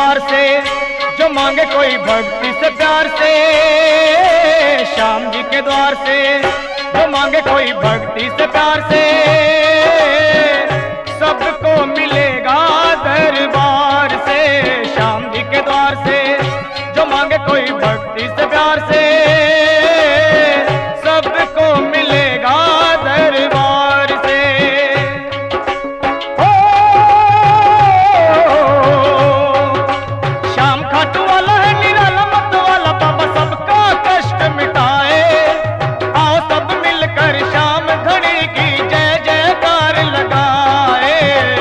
द्वार से, जो मांगे कोई भक्ति से प्यार से। श्याम जी के द्वार से, जो मांगे कोई भक्ति से प्यार से, सबको मिलेगा दरबार से। श्याम जी के द्वार से, जो मांगे कोई भक्ति से प्यार से, सबको मिलेगा दरबार से। ओ श्याम खाटू वाला है निराला मत वाला, बाबा सबका कष्ट मिटाए। आओ सब मिलकर श्याम धनी की जय जयकार लगाए।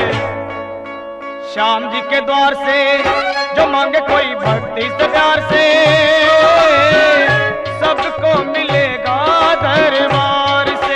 श्याम जी के द्वार से, जो मांगे कोई भक्ति से प्यार से, सबको मिलेगा दरबार से।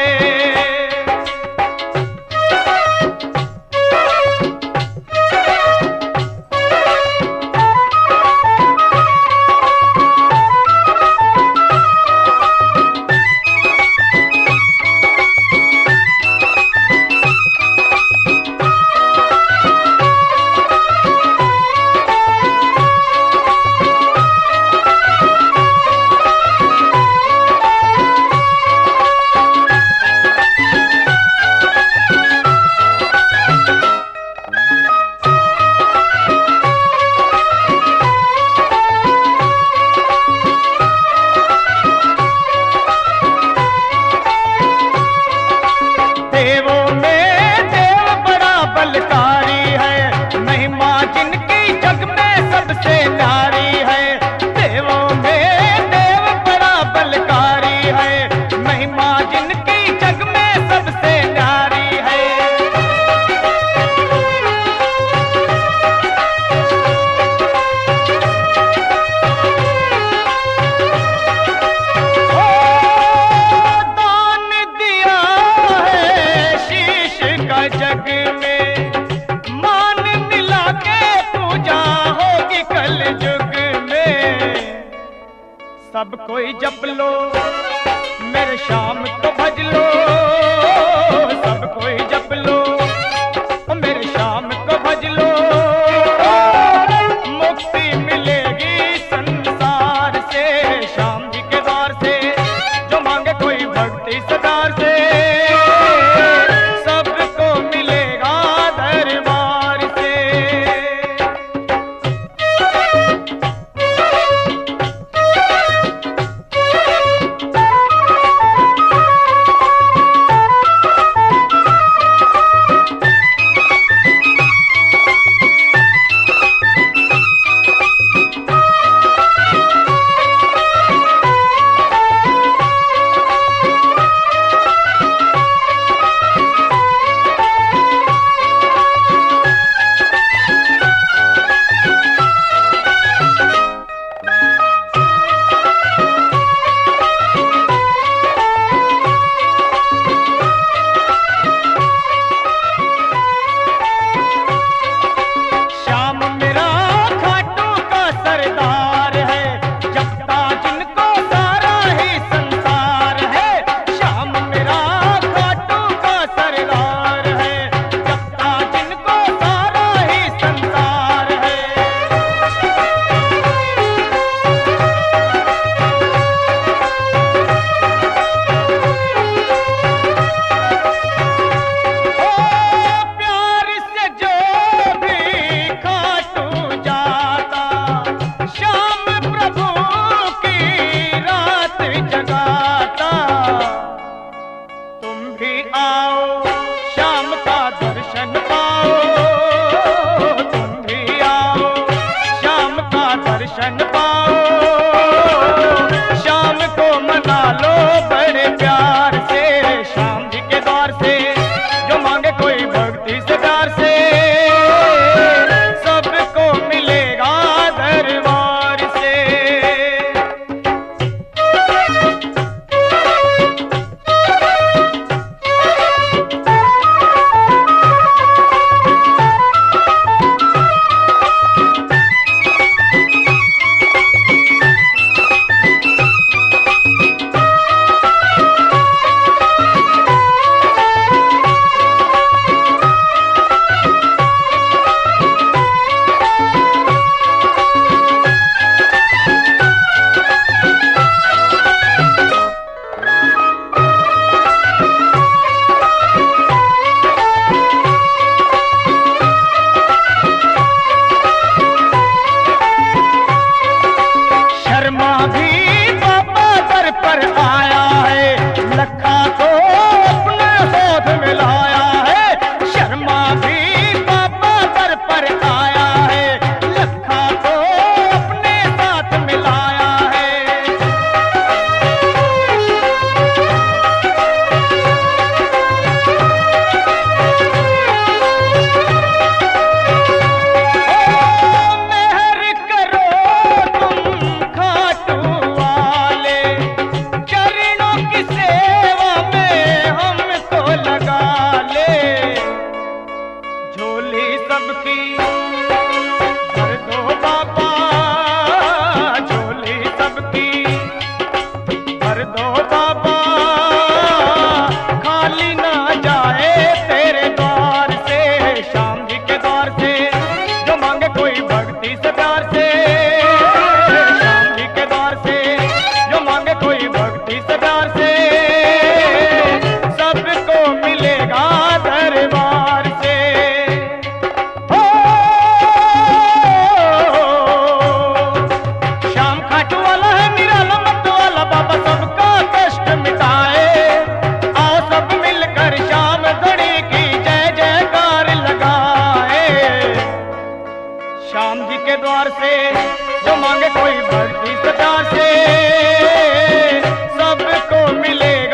जग में मान मिला के पूजा होगी कल युग में। सब कोई जप लो मेरे श्याम को भज लो, सब कोई जप लो मेरे श्याम को भज लो। मुक्ति मिलेगी संसार से, श्याम जी के द्वार से, जो मांगे कोई भक्ति सदार से, श्याम जी के द्वार से, जो मांगे कोई भक्ति सदा से, सबको मिलेगा